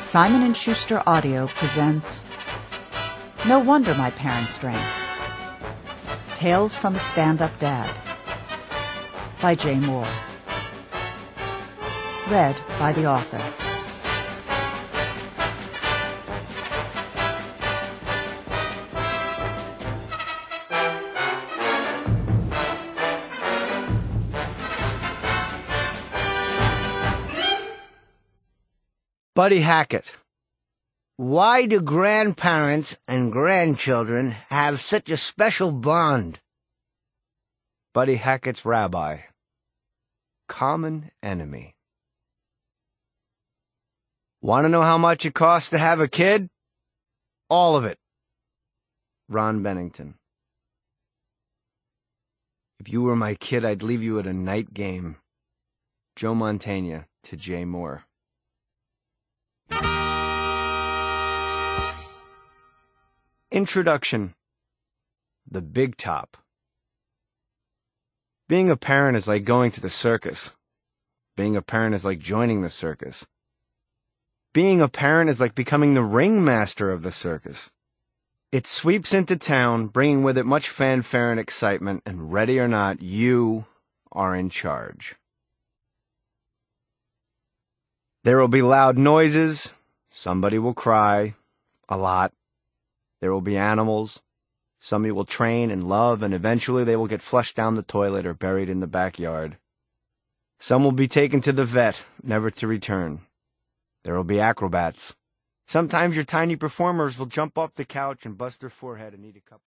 Simon & Schuster Audio presents No Wonder My Parents Drank. Tales from a Stand-Up Dad by Jay Moore. Read by the author. Buddy Hackett. Why do grandparents and grandchildren have such a special bond? Buddy Hackett's rabbi. Common enemy. Want to know how much it costs to have a kid? All of it. Ron Bennington. If you were my kid, I'd leave you at a night game. Joe Mantegna to Jay Moore. Introduction. The Big Top. Being a parent is like going to the circus. Being a parent is like joining the circus. Being a parent is like becoming the ringmaster of the circus. It sweeps into town, bringing with it much fanfare and excitement, and ready or not, you are in charge. There will be loud noises. Somebody will cry. A lot. There will be animals. Some you will train and love, and eventually they will get flushed down the toilet or buried in the backyard. Some will be taken to the vet, never to return. There will be acrobats. Sometimes your tiny performers will jump off the couch and bust their forehead and need a cup.